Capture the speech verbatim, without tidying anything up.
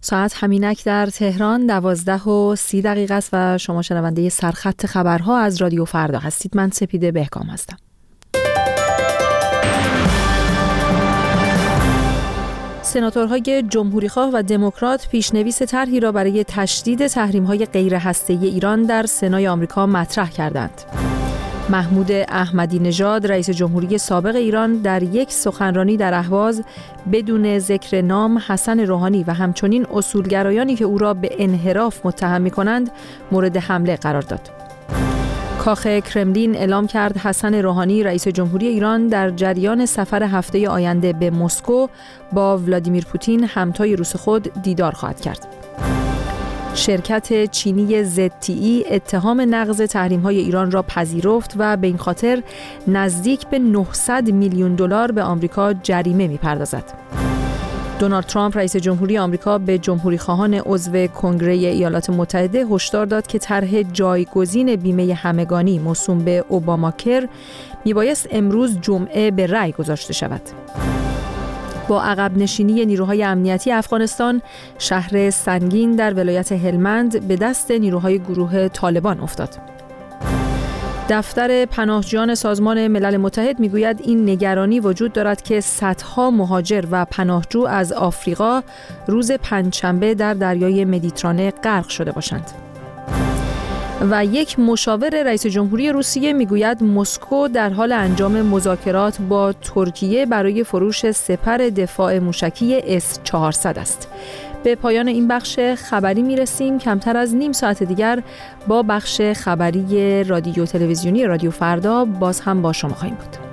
ساعت همینک در تهران دوازده و سی دقیقه است و شما شنونده سرخط خبرها از رادیو فردا هستید. من سپیده بهکام هستم. سناتورهای جمهوریخواه و دموکرات پیشنویس طرحی را برای تشدید تحریم‌های غیر هسته‌ای ایران در سنای آمریکا مطرح کردند. محمود احمدی نژاد رئیس جمهوری سابق ایران در یک سخنرانی در اهواز بدون ذکر نام حسن روحانی و همچنین اصولگرایانی که او را به انحراف متهم می‌کنند مورد حمله قرار داد. کاخ کرملین اعلام کرد حسن روحانی رئیس جمهوری ایران در جریان سفر هفته آینده به مسکو با ولادیمیر پوتین همتای روس خود دیدار خواهد کرد. شرکت چینی زد تی ای اتهام نقض تحریم‌های ایران را پذیرفت و به این خاطر نزدیک به نهصد میلیون دلار به آمریکا جریمه می‌پردازد. دونالد ترامپ رئیس جمهوری آمریکا به جمهوری‌خواهان عضو کنگره ایالات متحده هشدار داد که طرح جایگزین بیمه همگانی موسوم به اوباماکر میبایست امروز جمعه به رأی گذاشته شود. با عقب نشینی نیروهای امنیتی افغانستان، شهر سنگین در ولایت هلمند به دست نیروهای گروه طالبان افتاد. دفتر پناهجویان سازمان ملل متحد میگوید این نگرانی وجود دارد که صدها مهاجر و پناهجو از آفریقا روز پنجشنبه در دریای مدیترانه غرق شده باشند. و یک مشاور رئیس جمهوری روسیه میگوید مسکو در حال انجام مذاکرات با ترکیه برای فروش سپر دفاع موشکی اس چهارصد است. به پایان این بخش خبری میرسیم. کمتر از نیم ساعت دیگر با بخش خبری رادیو تلویزیونی رادیو فردا باز هم با شما خواهیم بود.